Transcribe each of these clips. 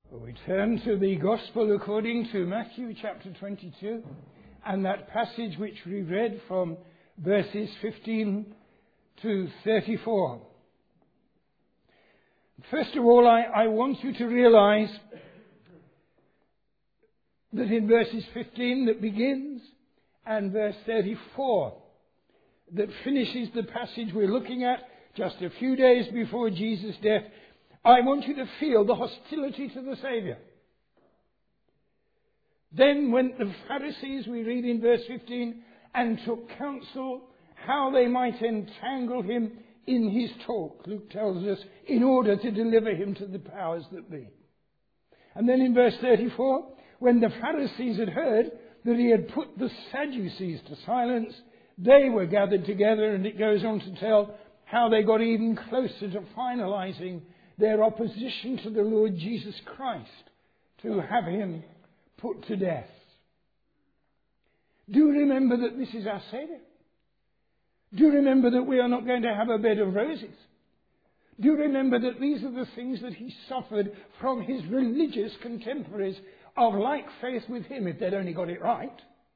We turn to the Gospel according to Matthew chapter 22 and that passage which we read from verses 15 to 34. First of all, I want you to realize that in verses 15 that begins and verse 34 that finishes the passage we're looking at just a few days before Jesus' death, I want you to feel the hostility to the Saviour. Then went the Pharisees, we read in verse 15, and took counsel how they might entangle him in his talk, Luke tells us, in order to deliver him to the powers that be. And then in verse 34, when the Pharisees had heard that he had put the Sadducees to silence, they were gathered together, and it goes on to tell how they got even closer to finalizing their opposition to the Lord Jesus Christ, to have him put to death. Do remember that this is our Saviour. Do remember that we are not going to have a bed of roses. Do remember that these are the things that he suffered from his religious contemporaries of like faith with him, if they'd only got it right.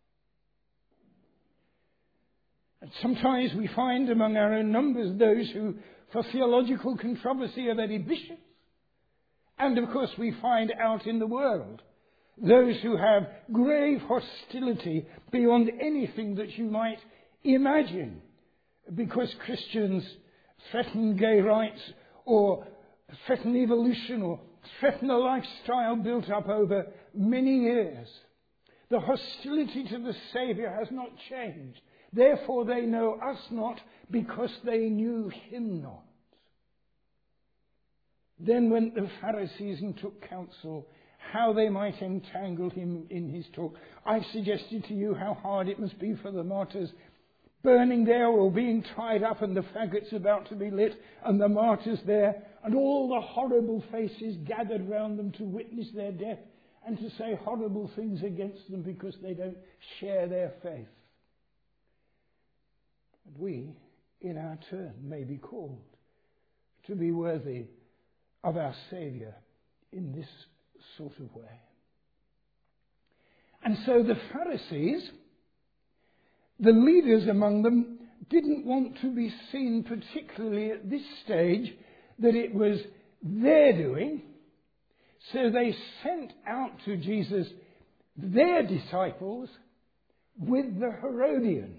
And sometimes we find among our own numbers those who, for theological controversy, are very vicious. And of course we find out in the world those who have grave hostility beyond anything that you might imagine, because Christians threaten gay rights or threaten evolution or threaten a lifestyle built up over many years. The hostility to the Saviour has not changed. Therefore they know us not, because they knew him not. Then went the Pharisees and took counsel how they might entangle him in his talk. I've suggested to you how hard it must be for the martyrs, burning there or being tied up and the faggots about to be lit and the martyrs there and all the horrible faces gathered round them to witness their death and to say horrible things against them because they don't share their faith. And we, in our turn, may be called to be worthy of our Saviour in this sort of way. And so the Pharisees, the leaders among them, didn't want to be seen, particularly at this stage, that it was their doing. So they sent out to Jesus their disciples with the Herodians.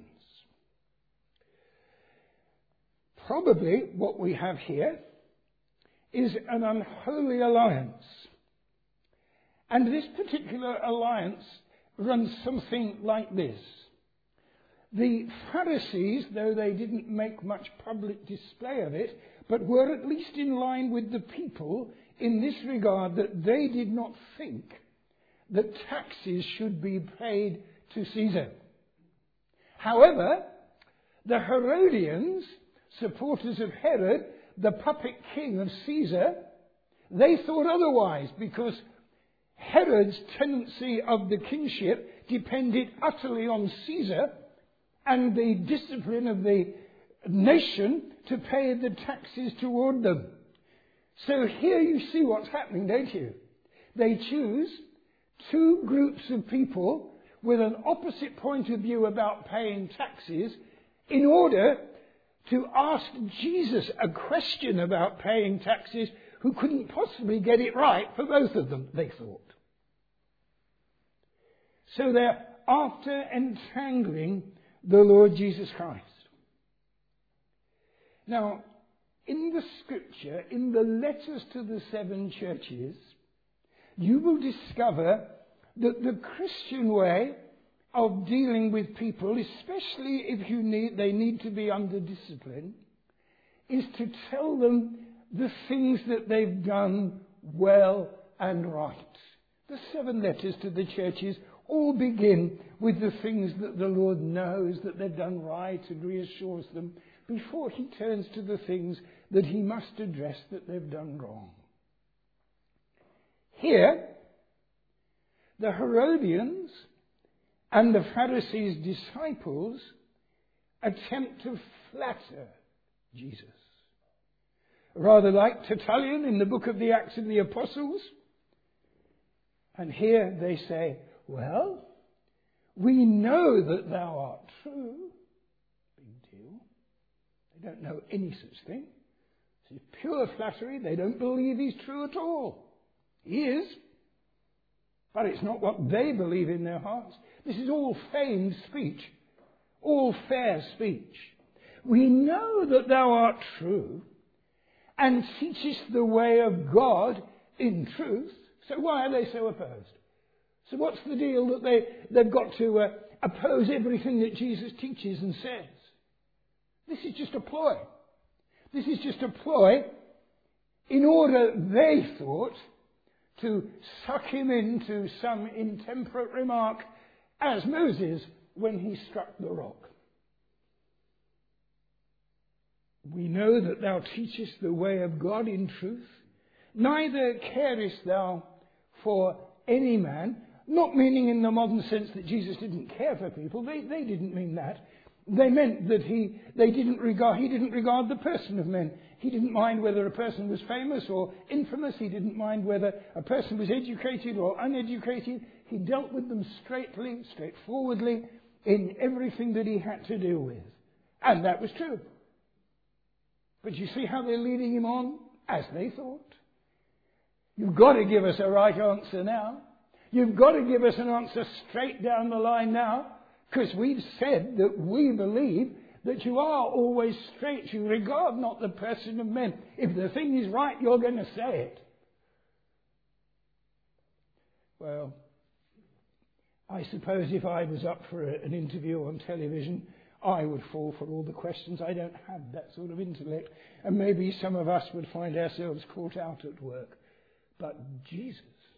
Probably what we have here is an unholy alliance. And this particular alliance runs something like this. The Pharisees, though they didn't make much public display of it, but were at least in line with the people in this regard, that they did not think that taxes should be paid to Caesar. However, the Herodians, supporters of Herod, the puppet king of Caesar, they thought otherwise, because Herod's tendency of the kingship depended utterly on Caesar and the discipline of the nation to pay the taxes toward them. So here you see what's happening, don't you? They choose two groups of people with an opposite point of view about paying taxes in order to ask Jesus a question about paying taxes who couldn't possibly get it right for both of them, they thought. So they're after entangling the Lord Jesus Christ. Now, in the Scripture, in the letters to the 7 churches, you will discover that the Christian way of dealing with people, especially if they need to be under discipline, is to tell them the things that they've done well and right. The 7 letters to the churches all begin with the things that the Lord knows that they've done right and reassures them before he turns to the things that he must address that they've done wrong. Here, the Herodians and the Pharisees' disciples attempt to flatter Jesus. Rather like Tertullian in the book of the Acts of the Apostles, And here they say, well, we know that thou art true. Big deal. They don't know any such thing. This is pure flattery. They don't believe he's true at all. He is. But it's not what they believe in their hearts. This is all feigned speech. All fair speech. We know that thou art true and teachest the way of God in truth. So why are they so opposed? So what's the deal that they've got to oppose everything that Jesus teaches and says? This is just a ploy. This is just a ploy in order, they thought, to suck him into some intemperate remark as Moses when he struck the rock. We know that thou teachest the way of God in truth. Neither carest thou for any man, not meaning in the modern sense that Jesus didn't care for people. They didn't mean that. They meant that he didn't regard the person of men. He didn't mind whether a person was famous or infamous. He didn't mind whether a person was educated or uneducated. He dealt with them straightforwardly in everything that he had to deal with. And that was true. But you see how they're leading him on? As they thought. You've got to give us a right answer now. You've got to give us an answer straight down the line now. Because we've said that we believe that you are always straight. You regard not the person of men. If the thing is right, you're going to say it. Well, I suppose if I was up for an interview on television, I would fall for all the questions. I don't have that sort of intellect. And maybe some of us would find ourselves caught out at work. But Jesus,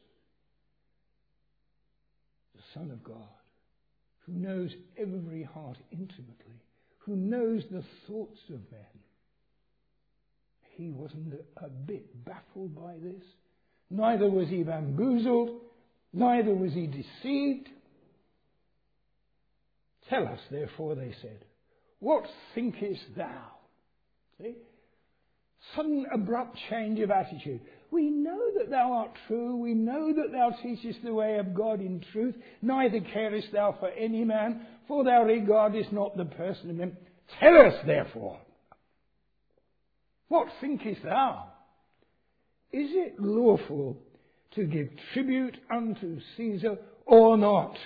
the Son of God, who knows every heart intimately, who knows the thoughts of men, he wasn't a bit baffled by this. Neither was he bamboozled, neither was he deceived. Tell us, therefore, they said, what thinkest thou? See? Sudden abrupt change of attitude. We know that thou art true. We know that thou teachest the way of God in truth. Neither carest thou for any man, for thou regardest not the person of men. Tell us, therefore, what thinkest thou? Is it lawful to give tribute unto Caesar or not?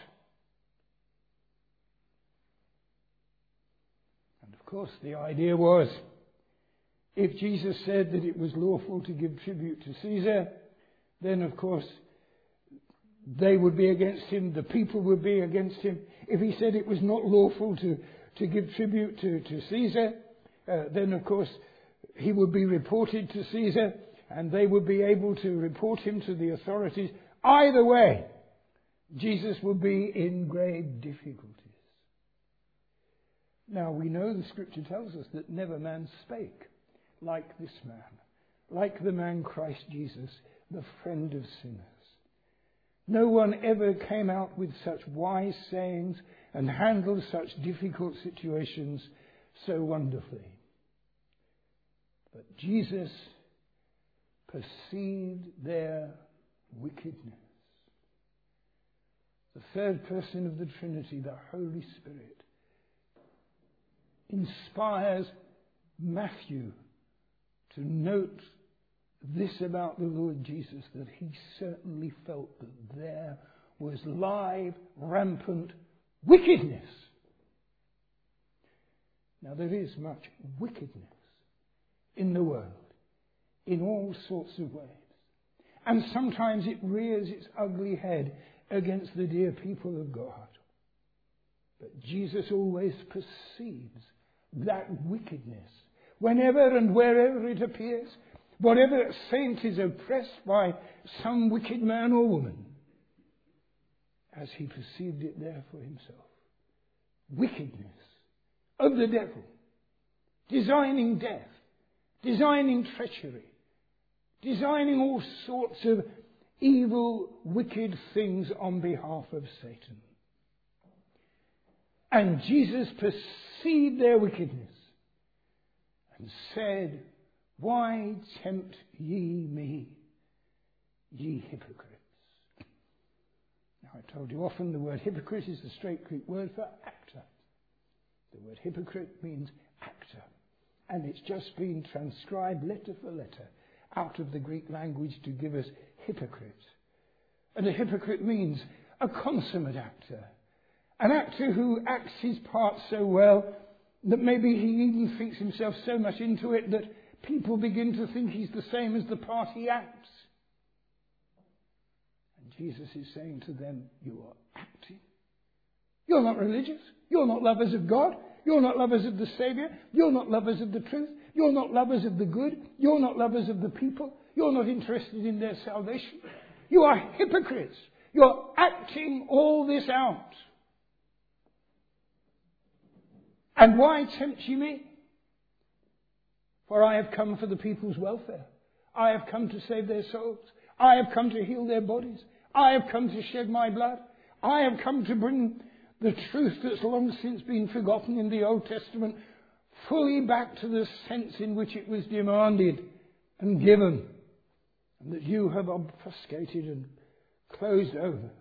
And of course, the idea was, if Jesus said that it was lawful to give tribute to Caesar, then of course they would be against him, the people would be against him. If he said it was not lawful to give tribute to Caesar, then of course he would be reported to Caesar and they would be able to report him to the authorities. Either way, Jesus would be in grave difficulties. Now we know the scripture tells us that never man spake like this man, like the man Christ Jesus, the friend of sinners. No one ever came out with such wise sayings and handled such difficult situations so wonderfully. But Jesus perceived their wickedness. The third person of the Trinity, the Holy Spirit, inspires Matthew to note this about the Lord Jesus, that he certainly felt that there was live, rampant wickedness. Now there is much wickedness in the world, in all sorts of ways. And sometimes it rears its ugly head against the dear people of God. But Jesus always perceives that wickedness whenever and wherever it appears. Whatever saint is oppressed by some wicked man or woman, as he perceived it there for himself. Wickedness of the devil, designing death, designing treachery, designing all sorts of evil, wicked things on behalf of Satan. And Jesus perceived their wickedness and said, why tempt ye me, ye hypocrites? I told you often the word hypocrite is the straight Greek word for actor. The word hypocrite means actor. And it's just been transcribed letter for letter out of the Greek language to give us hypocrite. And a hypocrite means a consummate actor. An actor who acts his part so well that maybe he even thinks himself so much into it that people begin to think he's the same as the part he acts. And Jesus is saying to them, you are acting. You're not religious. You're not lovers of God. You're not lovers of the Saviour. You're not lovers of the truth. You're not lovers of the good. You're not lovers of the people. You're not interested in their salvation. You are hypocrites. You're acting all this out. And why tempt ye me? For I have come for the people's welfare. I have come to save their souls. I have come to heal their bodies. I have come to shed my blood. I have come to bring the truth that's long since been forgotten in the Old Testament fully back to the sense in which it was demanded and given, and that you have obfuscated and closed over.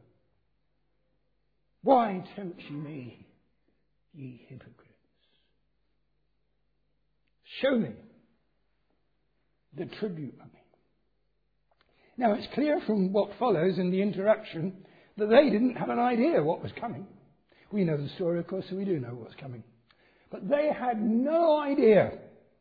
Why tempt ye me, ye hypocrites? Show me the tribute money. Now it's clear from what follows in the interaction that they didn't have an idea what was coming. We know the story, of course, so we do know what's coming. But they had no idea.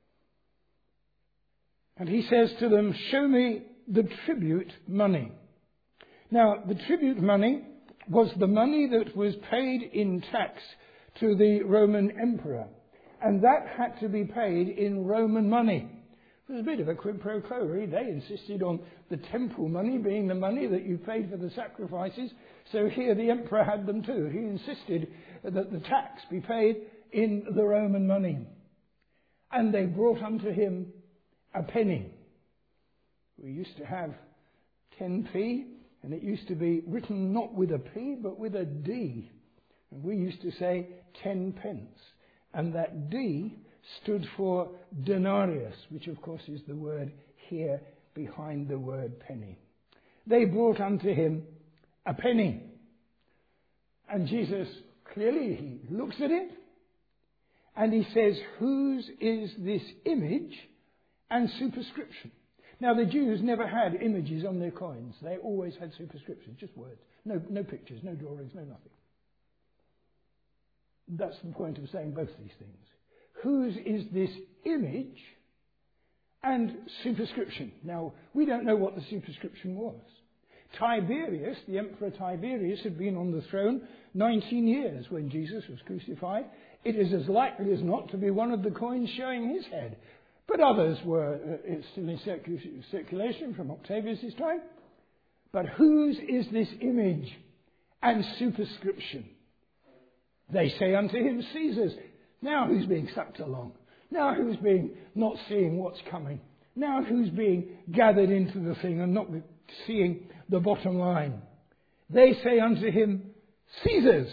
And he says to them, show me the tribute money. Now, the tribute money was the money that was paid in tax to the Roman emperor. And that had to be paid in Roman money. It was a bit of a quid pro quo, really. They insisted on the temple money being the money that you paid for the sacrifices. So here the emperor had them too. He insisted that the tax be paid in the Roman money. And they brought unto him a penny. We used to have 10p, and it used to be written not with a P, but with a D. And we used to say 10 pence. And that D stood for denarius, which of course is the word here behind the word penny. They brought unto him a penny. And Jesus, clearly, he looks at it and he says, whose is this image and superscription? Now, the Jews never had images on their coins. They always had superscriptions, just words. No pictures, no drawings, no nothing. That's the point of saying both these things. Whose is this image and superscription? Now, we don't know what the superscription was. Tiberius, the Emperor Tiberius, had been on the throne 19 years when Jesus was crucified. It is as likely as not to be one of the coins showing his head. But others were still in circulation from Octavius' time. But whose is this image and superscription? They say unto him, Caesar's. Now who's being sucked along? Now who's being not seeing what's coming? Now who's being gathered into the thing and not seeing the bottom line? They say unto him, Caesar's.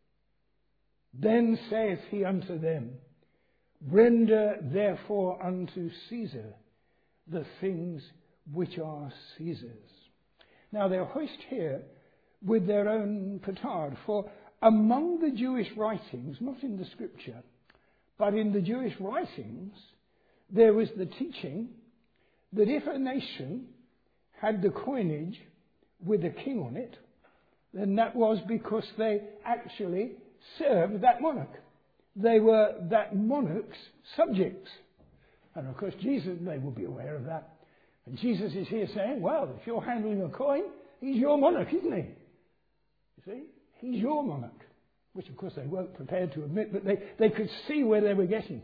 Then saith he unto them, render therefore unto Caesar the things which are Caesar's. Now they're hoist here with their own petard, for among the Jewish writings, not in the scripture, but in the Jewish writings, there was the teaching that if a nation had the coinage with a king on it, then that was because they actually served that monarch. They were that monarch's subjects. And of course, Jesus, they will be aware of that. And Jesus is here saying, well, if you're handling a coin, he's your monarch, isn't he? You see? He's your monarch. Which, of course, they weren't prepared to admit, but they could see where they were getting.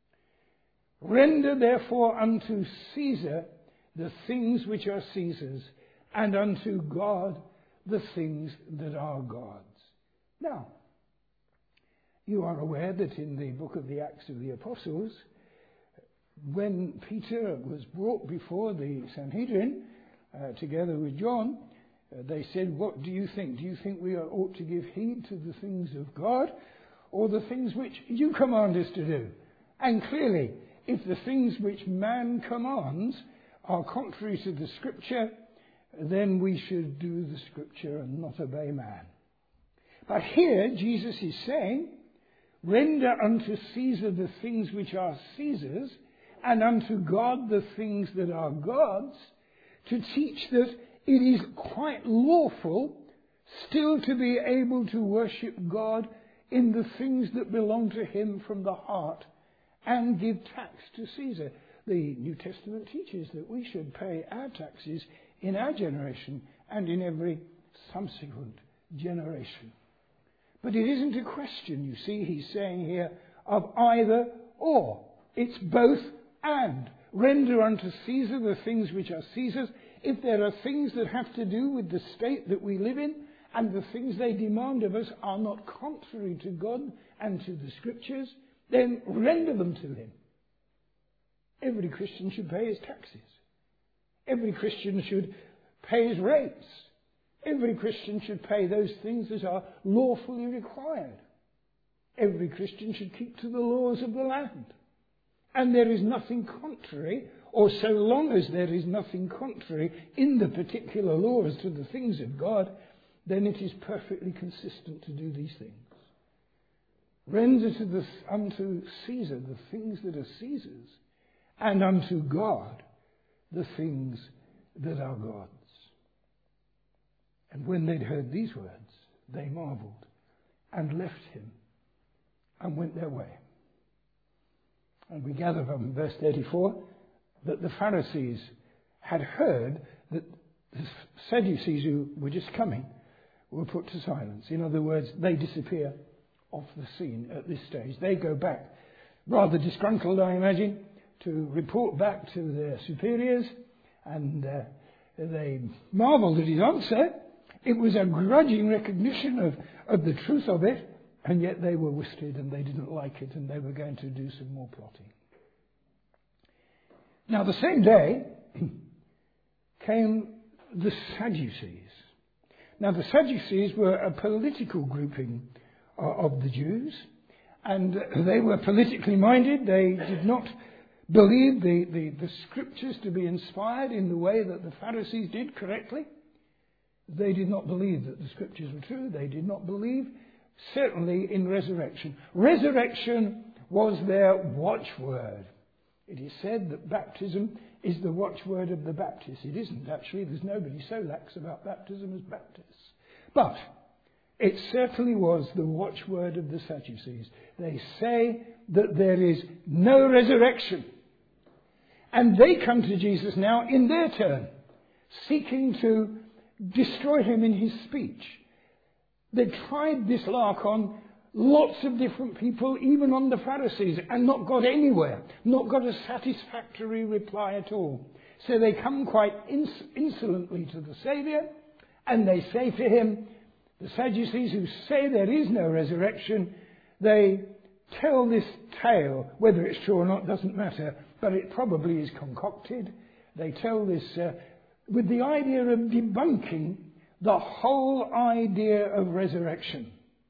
Render, therefore, unto Caesar the things which are Caesar's, and unto God the things that are God's. Now, you are aware that in the book of the Acts of the Apostles, when Peter was brought before the Sanhedrin, together with John, they said, what do you think? Do you think we ought to give heed to the things of God or the things which you command us to do? And clearly, if the things which man commands are contrary to the scripture, then we should do the Scripture and not obey man. But here Jesus is saying, render unto Caesar the things which are Caesar's, and unto God the things that are God's, to teach that it is quite lawful still to be able to worship God in the things that belong to him from the heart and give tax to Caesar. The New Testament teaches that we should pay our taxes in our generation and in every subsequent generation. But it isn't a question, you see, he's saying here, of either or. It's both and. Render unto Caesar the things which are Caesar's. If there are things that have to do with the state that we live in, and the things they demand of us are not contrary to God and to the Scriptures, then render them to him. Every Christian should pay his taxes. Every Christian should pay his rates. Every Christian should pay those things that are lawfully required. Every Christian should keep to the laws of the land. And there is nothing contrary, or so long as there is nothing contrary in the particular laws to the things of God, then it is perfectly consistent to do these things. Render unto Caesar the things that are Caesar's, and unto God the things that are God's. And when they'd heard these words, they marveled and left him and went their way. And we gather from verse 34 that the Pharisees had heard that the Sadducees who were just coming were put to silence. In other words, they disappear off the scene at this stage. They go back, rather disgruntled, I imagine, to report back to their superiors, and they marvelled at his answer. It was a grudging recognition of the truth of it, and yet they were worsted and they didn't like it, and they were going to do some more plotting. Now, the same day came the Sadducees. Now, the Sadducees were a political grouping of the Jews, and they were politically minded. They did not believe the Scriptures to be inspired in the way that the Pharisees did correctly. They did not believe that the Scriptures were true. They did not believe, certainly, in resurrection. Resurrection was their watchword. It is said that baptism is the watchword of the Baptists. It isn't, actually. There's nobody so lax about baptism as Baptists. But it certainly was the watchword of the Sadducees. They say that there is no resurrection. And they come to Jesus now in their turn, seeking to destroy him in his speech. They tried this lark on lots of different people, even on the Pharisees, and not got anywhere, not got a satisfactory reply at all. So they come quite insolently to the Saviour, and they say to him, the Sadducees who say there is no resurrection, they tell this tale. Whether it's true or not doesn't matter, but it probably is concocted. They tell this with the idea of debunking the whole idea of resurrection.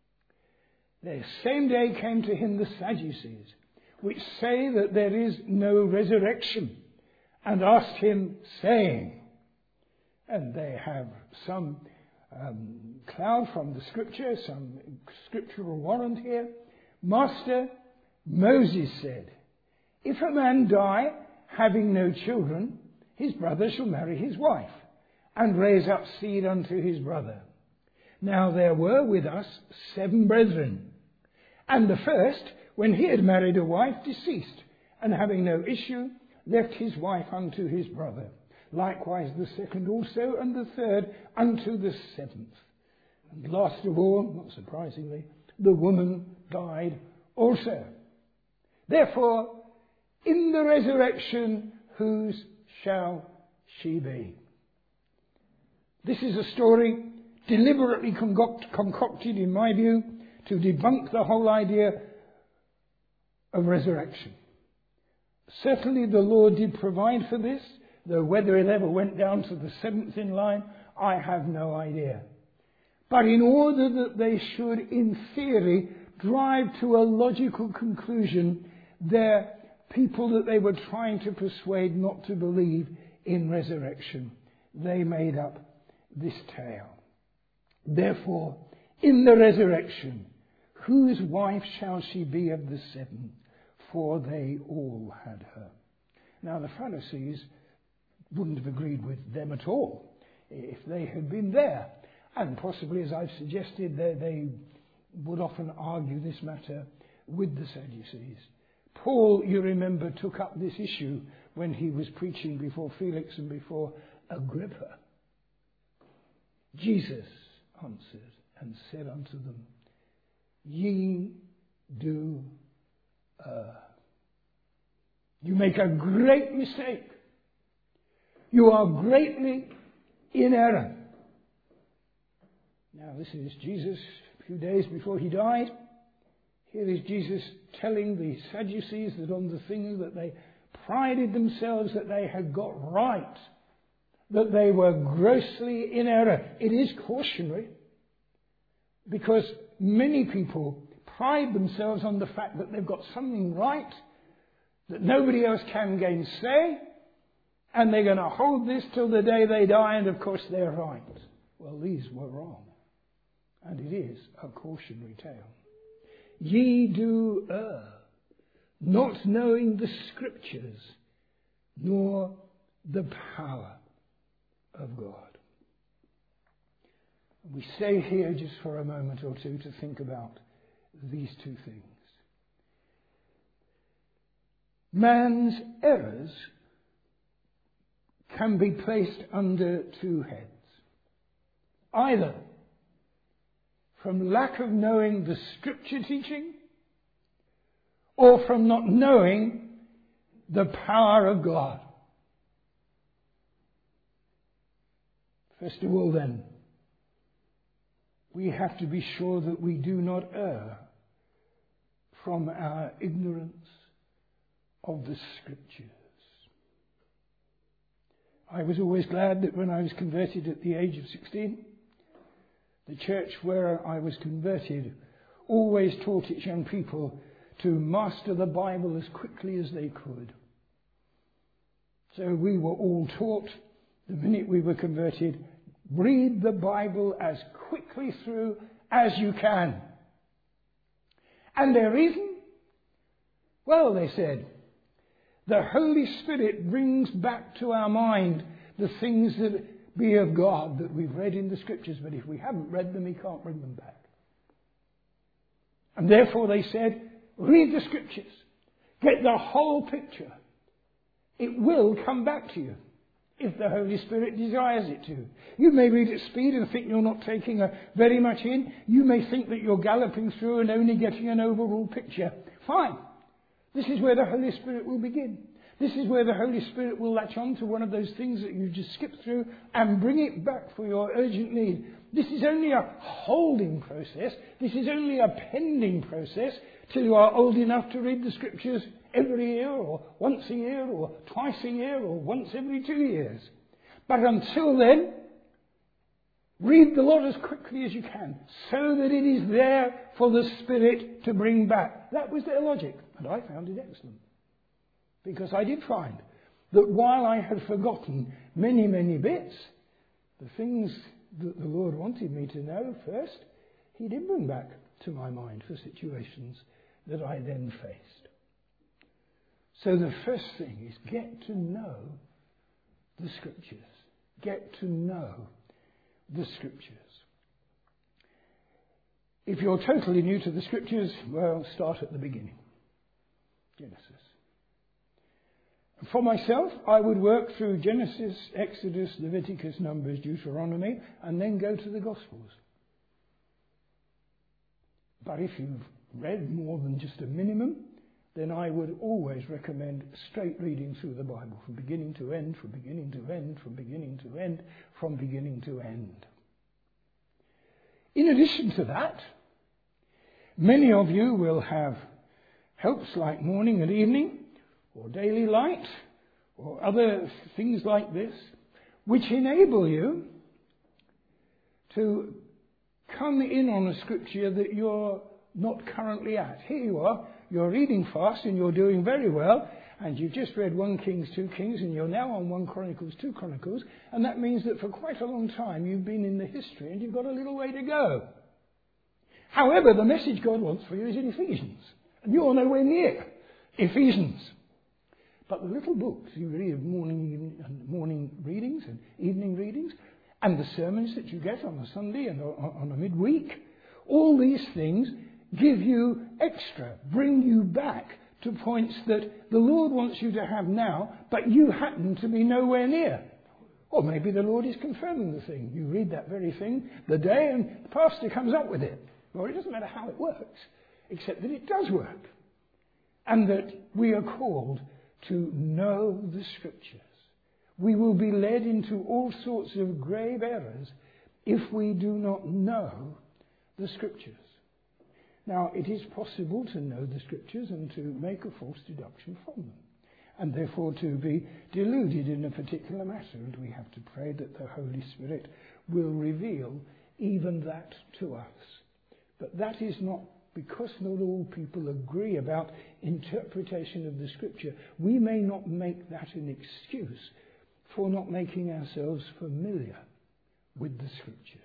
The same day came to him the Sadducees, which say that there is no resurrection, and asked him, saying, and they have some cloud from the Scripture, some scriptural warrant here. Master, Moses said, if a man die having no children, his brother shall marry his wife, and raise up seed unto his brother. Now there were with us 7 brethren, and the first, when he had married a wife, deceased, and having no issue, left his wife unto his brother. Likewise the second also, and the third unto the 7th. And last of all, not surprisingly, the woman died also. Therefore, in the resurrection, whose shall she be? This is a story deliberately concocted, in my view, to debunk the whole idea of resurrection. Certainly the Lord did provide for this, though whether it ever went down to the 7th in line, I have no idea. But in order that they should, in theory, drive to a logical conclusion, their people that they were trying to persuade not to believe in resurrection, they made up this tale. Therefore, in the resurrection, whose wife shall she be of the 7? For they all had her. Now, the Pharisees wouldn't have agreed with them at all if they had been there. And possibly, as I've suggested, they would often argue this matter with the Sadducees. Paul, you remember, took up this issue when he was preaching before Felix and before Agrippa. Jesus answered and said unto them, Ye do err. You make a great mistake. You are greatly in error. Now, this is Jesus a few days before he died. Here is Jesus telling the Sadducees that on the thing that they prided themselves that they had got right, that they were grossly in error. It is cautionary, because many people pride themselves on the fact that they've got something right that nobody else can gainsay, and they're going to hold this till the day they die, and of course they're right. Well, these were wrong, and it is a cautionary tale. Ye do err, not knowing the Scriptures, nor the power of God. We stay here just for a moment or two to think about these two things. Man's errors can be placed under two heads. Either from lack of knowing the Scripture teaching, or from not knowing the power of God. First of all, then, we have to be sure that we do not err from our ignorance of the Scriptures. I was always glad that when I was converted at the age of 16, the church where I was converted always taught its young people to master the Bible as quickly as they could. So we were all taught, the minute we were converted, read the Bible as quickly through as you can. And their reason? Well, they said, the Holy Spirit brings back to our mind the things that be of God that we've read in the Scriptures, but if we haven't read them, He can't bring them back. And therefore they said, read the Scriptures. Get the whole picture. It will come back to you if the Holy Spirit desires it to. You may read at speed and think you're not taking very much in. You may think that you're galloping through and only getting an overall picture. Fine. This is where the Holy Spirit will begin. This is where the Holy Spirit will latch on to one of those things that you just skipped through and bring it back for your urgent need. This is only a holding process. This is only a pending process till you are old enough to read the Scriptures every year, or once a year, or twice a year, or once every 2 years. But until then, read the lot as quickly as you can, so that it is there for the Spirit to bring back. That was their logic, and I found it excellent. Because I did find that while I had forgotten many, many bits, the things that the Lord wanted me to know first, He did bring back to my mind for situations that I then faced. So the first thing is get to know the Scriptures. Get to know the Scriptures. If you're totally new to the Scriptures, well, start at the beginning. Genesis. For myself, I would work through Genesis, Exodus, Leviticus, Numbers, Deuteronomy, and then go to the Gospels. But if you've read more than just a minimum, then I would always recommend straight reading through the Bible, from beginning to end, from beginning to end, from beginning to end, from beginning to end. In addition to that, many of you will have helps like morning and evening, or daily light, or other things like this, which enable you to come in on a Scripture that you're not currently at. Here you are, you're reading fast and you're doing very well, and you've just read 1 Kings, 2 Kings, and you're now on 1 Chronicles, 2 Chronicles, and that means that for quite a long time you've been in the history and you've got a little way to go. However, the message God wants for you is in Ephesians, and you're nowhere near Ephesians. But the little books you read of morning readings and evening readings, and the sermons that you get on a Sunday and on a midweek, all these things give you extra, bring you back to points that the Lord wants you to have now, but you happen to be nowhere near. Or maybe the Lord is confirming the thing. You read that very thing the day and the pastor comes up with it. Well, it doesn't matter how it works, except that it does work. And that we are called to know the Scriptures. We will be led into all sorts of grave errors if we do not know the Scriptures. Now, it is possible to know the Scriptures and to make a false deduction from them, and therefore to be deluded in a particular matter, and we have to pray that the Holy Spirit will reveal even that to us. But that is not, because not all people agree about interpretation of the Scripture, we may not make that an excuse for not making ourselves familiar with the Scriptures.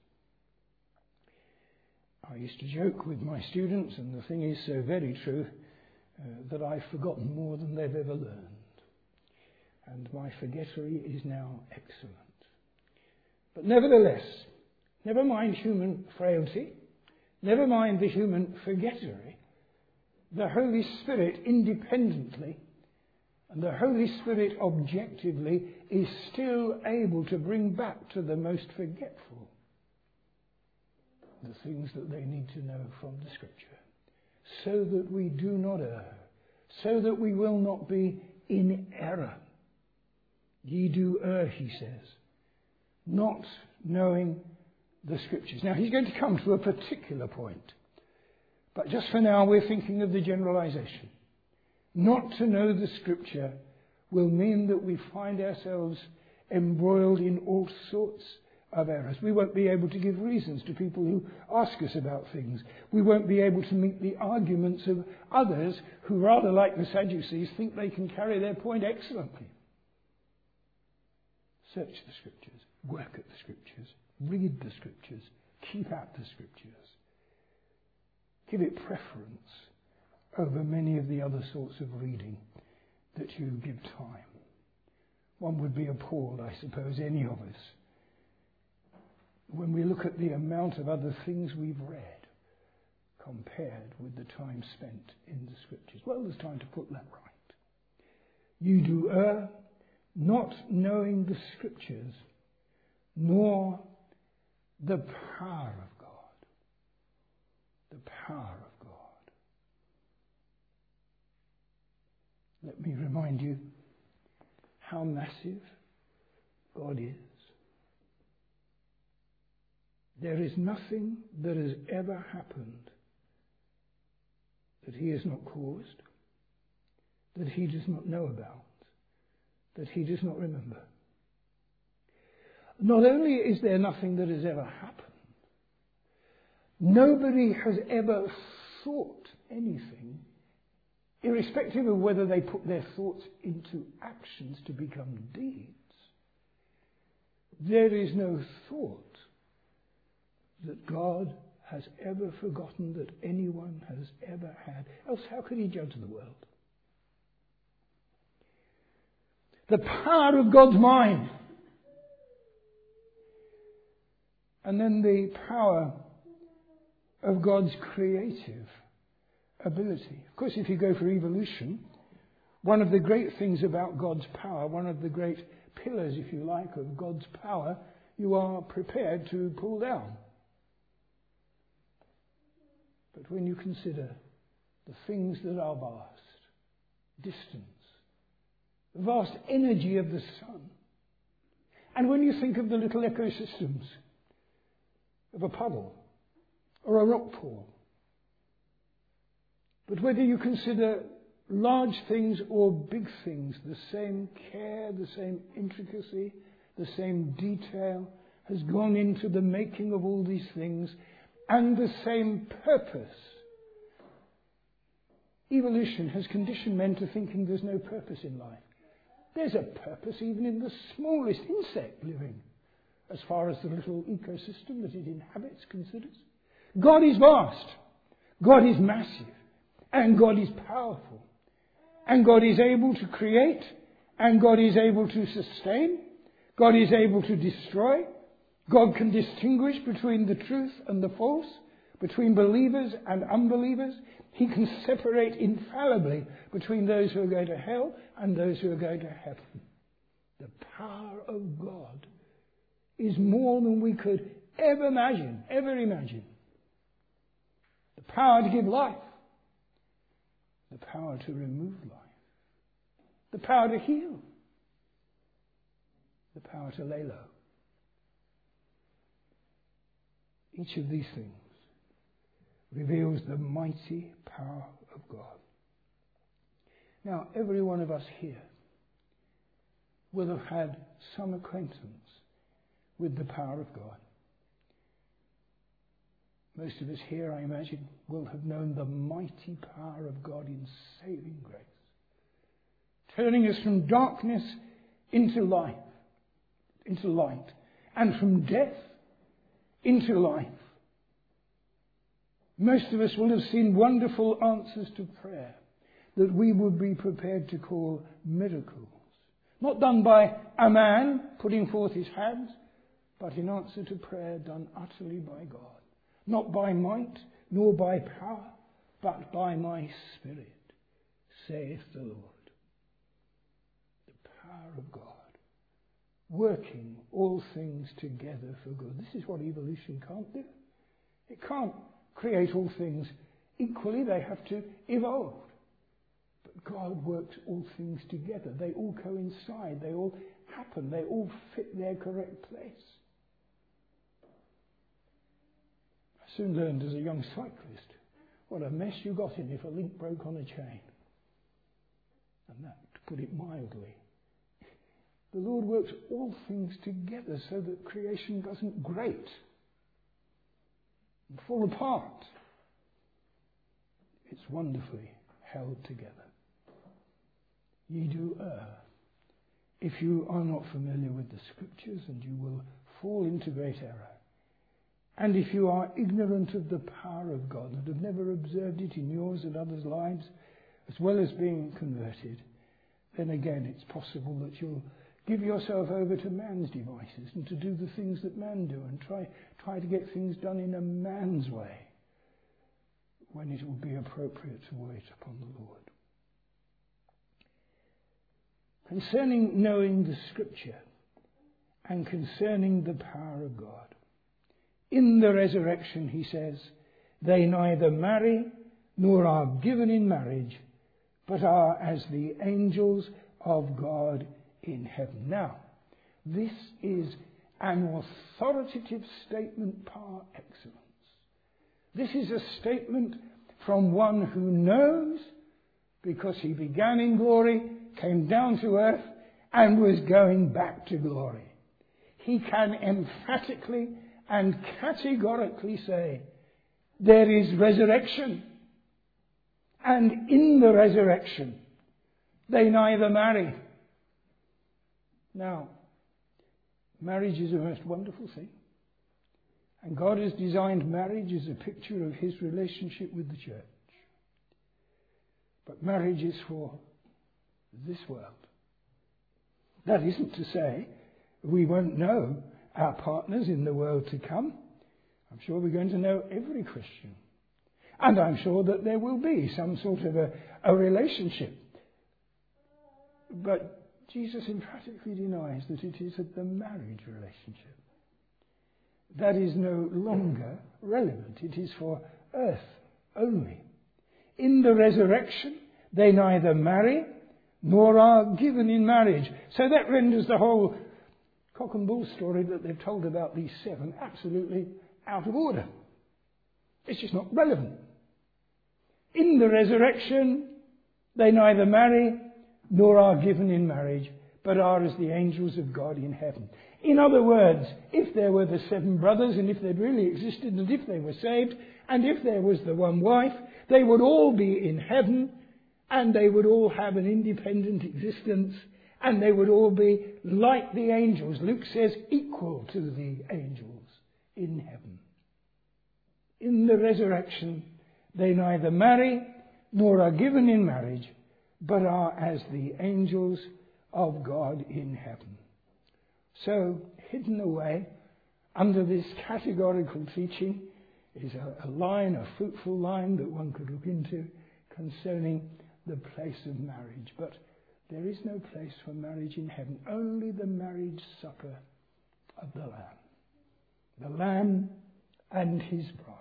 I used to joke with my students, and the thing is so very true, that I've forgotten more than they've ever learned. And my forgettery is now excellent. But nevertheless, never mind human frailty, never mind the human forgettery, the Holy Spirit independently and the Holy Spirit objectively is still able to bring back to the most forgetful the things that they need to know from the Scripture, so that we do not err, so that we will not be in error. Ye do err, he says, not knowing the Scriptures. Now, he's going to come to a particular point, but just for now we're thinking of the generalization. Not to know the Scripture will mean that we find ourselves embroiled in all sorts of errors. We won't be able to give reasons to people who ask us about things. We won't be able to meet the arguments of others who, rather like the Sadducees, think they can carry their point excellently. Search the Scriptures, work at the Scriptures, read the Scriptures, keep at the Scriptures. Give it preference over many of the other sorts of reading that you give time. One would be appalled, I suppose, any of us, when we look at the amount of other things we've read compared with the time spent in the Scriptures. Well, there's time to put that right. You do err, not knowing the Scriptures, nor the power of God. The power of God. Let me remind you how massive God is. There is nothing that has ever happened that he has not caused, that he does not know about, that he does not remember. Not only is there nothing that has ever happened, nobody has ever thought anything, irrespective of whether they put their thoughts into actions to become deeds. There is no thought that God has ever forgotten that anyone has ever had. Else how could he judge the world? The power of God's mind. And then the power of God's creative ability. Of course, if you go for evolution, one of the great things about God's power, one of the great pillars, if you like, of God's power, you are prepared to pull down. But when you consider the things that are vast, distance, the vast energy of the sun, and when you think of the little ecosystems of a puddle or a rock pool, but whether you consider large things or big things, the same care, the same intricacy, the same detail has gone into the making of all these things, and the same purpose Evolution has conditioned men to thinking there's no purpose in life. There's a purpose even in the smallest insect living, as far as the little ecosystem that it inhabits considers. God is vast, God is massive, and God is powerful. And God is able to create, and God is able to sustain, God is able to destroy. God can distinguish between the truth and the false, between believers and unbelievers. He can separate infallibly between those who are going to hell and those who are going to heaven. The power of God is more than we could ever imagine. The power to give life. The power to remove life. The power to heal. The power to lay low. Each of these things reveals the mighty power of God. Now, every one of us here will have had some acquaintance with the power of God. Most of us here, I imagine, will have known the mighty power of God in saving grace, turning us from darkness into light, and from death into life. Most of us will have seen wonderful answers to prayer that we would be prepared to call miracles. Not done by a man putting forth his hands, but in answer to prayer done utterly by God. Not by might, nor by power, but by my Spirit, saith the Lord. The power of God, working all things together for good. This is what evolution can't do. It can't create all things equally. They have to evolve. But God works all things together. They all coincide. They all happen. They all fit their correct place. I soon learned as a young cyclist what a mess you got in if a link broke on a chain. And that, to put it mildly, the Lord works all things together so that creation doesn't grate and fall apart. It's wonderfully held together. Ye do err if you are not familiar with the Scriptures, and you will fall into great error. And if you are ignorant of the power of God and have never observed it in yours and others' lives, as well as being converted, then again it's possible that you'll give yourself over to man's devices and to do the things that man do and try to get things done in a man's way when it will be appropriate to wait upon the Lord. Concerning knowing the Scripture and concerning the power of God, in the resurrection, he says, they neither marry nor are given in marriage, but are as the angels of God in heaven. Now, this is an authoritative statement par excellence. This is a statement from one who knows, because he began in glory, came down to earth, and was going back to glory. He can emphatically and categorically say, there is resurrection. And in the resurrection, they neither marry. Now, marriage is a most wonderful thing. And God has designed marriage as a picture of his relationship with the church. But marriage is for this world. That isn't to say we won't know our partners in the world to come. I'm sure we're going to know every Christian. And I'm sure that there will be some sort of a relationship. But Jesus emphatically denies that it is the marriage relationship. That is no longer relevant. It is for earth only. In the resurrection, they neither marry nor are given in marriage. So that renders the whole cock and bull story that they've told about these seven absolutely out of order. It's just not relevant. In the resurrection, they neither marry nor are given in marriage, but are as the angels of God in heaven. In other words, if there were the 7 brothers, and if they'd really existed, and if they were saved, and if there was the one wife, they would all be in heaven, and they would all have an independent existence, and they would all be like the angels. Luke says equal to the angels in heaven. In the resurrection, they neither marry nor are given in marriage, but are as the angels of God in heaven. So, hidden away under this categorical teaching is a line, a fruitful line that one could look into concerning the place of marriage. But there is no place for marriage in heaven, only the marriage supper of the Lamb. The Lamb and his bride.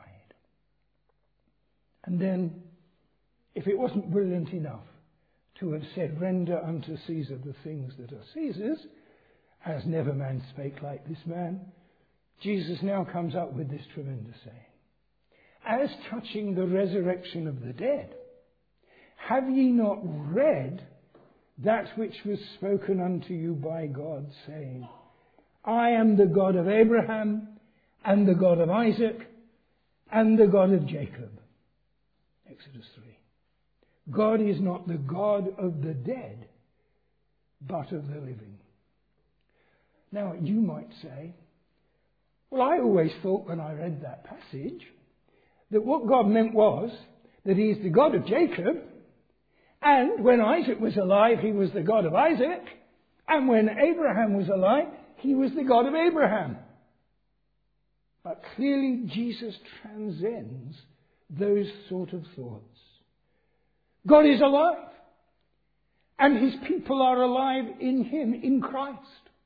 And then, if it wasn't brilliant enough to have said, render unto Caesar the things that are Caesar's, as never man spake like this man, Jesus now comes up with this tremendous saying. As touching the resurrection of the dead, have ye not read that which was spoken unto you by God, saying, I am the God of Abraham, and the God of Isaac, and the God of Jacob. Exodus 3. God is not the God of the dead, but of the living. Now, you might say, well, I always thought when I read that passage that what God meant was that he is the God of Jacob, and when Isaac was alive, he was the God of Isaac, and when Abraham was alive, he was the God of Abraham. But clearly Jesus transcends those sort of thoughts. God is alive, and his people are alive in him, in Christ.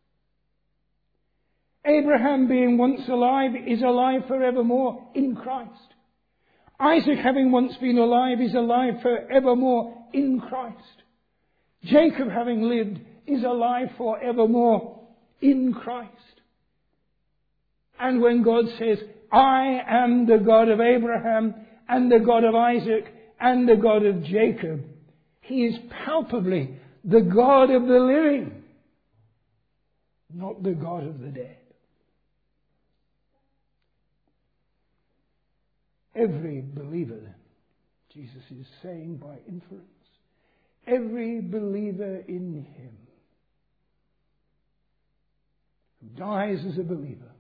Abraham, being once alive, is alive forevermore in Christ. Isaac, having once been alive, is alive forevermore in Christ. Jacob, having lived, is alive forevermore in Christ. And when God says, I am the God of Abraham, and the God of Isaac, and the God of Jacob, he is palpably the God of the living, not the God of the dead. Every believer, then, Jesus is saying by inference, every believer in him who dies as a believer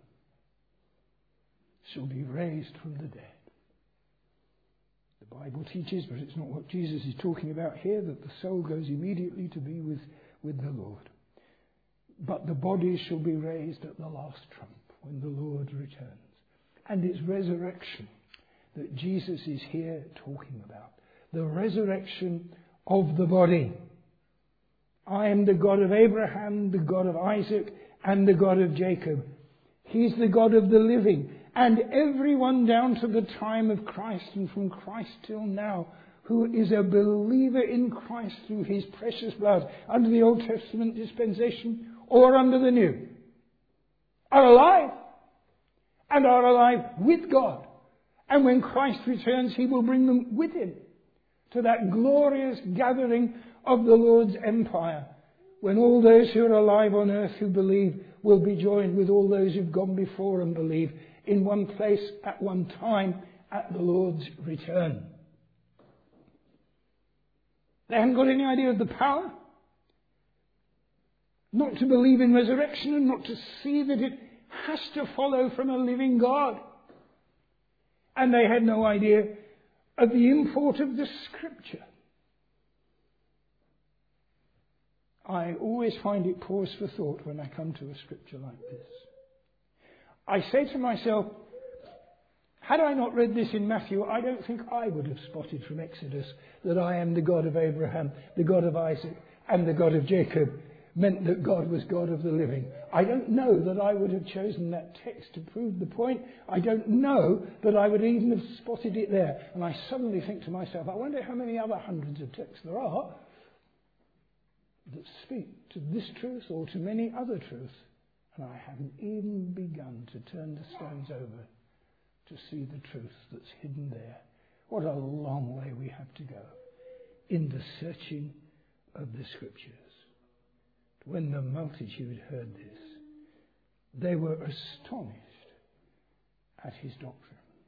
shall be raised from the dead. The Bible teaches, but it's not what Jesus is talking about here, that the soul goes immediately to be with the Lord. But the body shall be raised at the last trump, when the Lord returns. And it's resurrection that Jesus is here talking about. The resurrection of the body. I am the God of Abraham, the God of Isaac, and the God of Jacob. He's the God of the living. And everyone down to the time of Christ and from Christ till now who is a believer in Christ through his precious blood under the Old Testament dispensation or under the New are alive and are alive with God. And when Christ returns, he will bring them with him to that glorious gathering of the Lord's empire, when all those who are alive on earth who believe will be joined with all those who've gone before and believe in one place at one time at the Lord's return. They haven't got any idea of the power not to believe in resurrection and not to see that it has to follow from a living God. And they had no idea of the import of the Scripture. I always find it pause for thought when I come to a Scripture like this. I say to myself, had I not read this in Matthew, I don't think I would have spotted from Exodus that I am the God of Abraham, the God of Isaac, and the God of Jacob meant that God was God of the living. I don't know that I would have chosen that text to prove the point. I don't know that I would even have spotted it there. And I suddenly think to myself, I wonder how many other hundreds of texts there are that speak to this truth or to many other truths. And I haven't even begun to turn the stones over to see the truth that's hidden there. What a long way we have to go in the searching of the Scriptures. when the multitude heard this, they were astonished at his doctrine.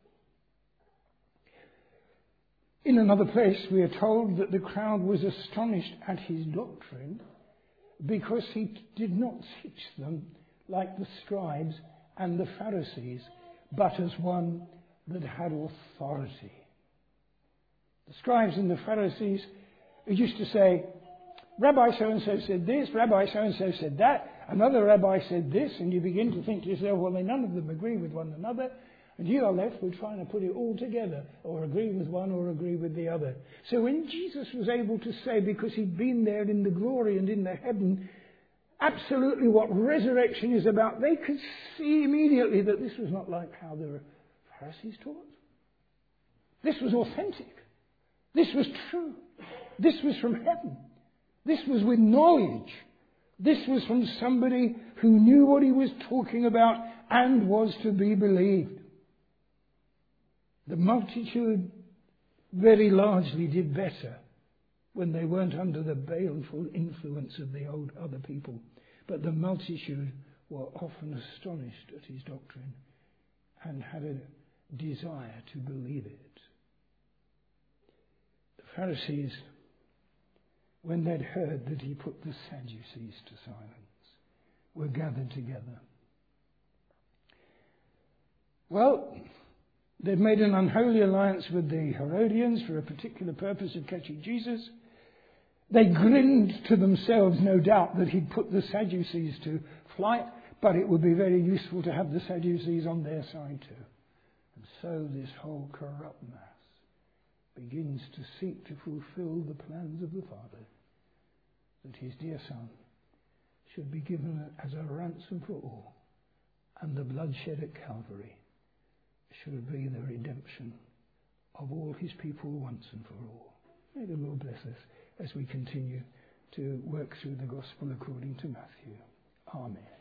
In another place, we are told that the crowd was astonished at his doctrine because he did not teach them like the scribes and the Pharisees, but as one that had authority. The scribes and the Pharisees used to say, Rabbi so-and-so said this, Rabbi so-and-so said that, another rabbi said this, and you begin to think to yourself, well, none of them agree with one another, and you are left with trying to put it all together, or agree with one or agree with the other. So when Jesus was able to say, because he'd been there in the glory and in the heaven, absolutely what resurrection is about, they could see immediately that this was not like how the Pharisees taught. This was authentic. This was true. This was from heaven. This was with knowledge. This was from somebody who knew what he was talking about and was to be believed. The multitude very largely did better when they weren't under the baleful influence of the old other people. But the multitude were often astonished at his doctrine and had a desire to believe it. The Pharisees, when they'd heard that he put the Sadducees to silence, were gathered together. Well, they'd made an unholy alliance with the Herodians for a particular purpose of catching Jesus. They grinned to themselves, no doubt, that he'd put the Sadducees to flight, but it would be very useful to have the Sadducees on their side too. And so this whole corrupt mass begins to seek to fulfill the plans of the Father, that his dear Son should be given as a ransom for all, and the bloodshed at Calvary should be the redemption of all his people once and for all. May the Lord bless us as we continue to work through the gospel according to Matthew. Amen.